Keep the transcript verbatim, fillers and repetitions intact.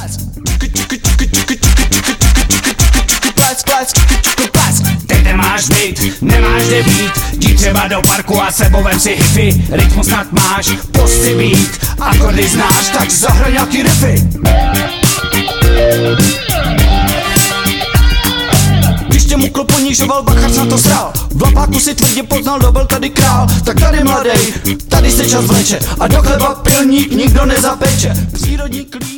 Teď nemáš být, nemáš kde být, jdi třeba do parku a sebou vem si hifi. Rytmus snad máš, pusty beat, akordy znáš, tak zahraj nějaký riffy. Když tě mu kloponížoval, bachař na to srál. V lapáku si tvrdě poznal, kdo byl tady král. Tak tady mladej, tady se čas vleče a do chleba pilník nikdo nezapeče. Přírodní klíč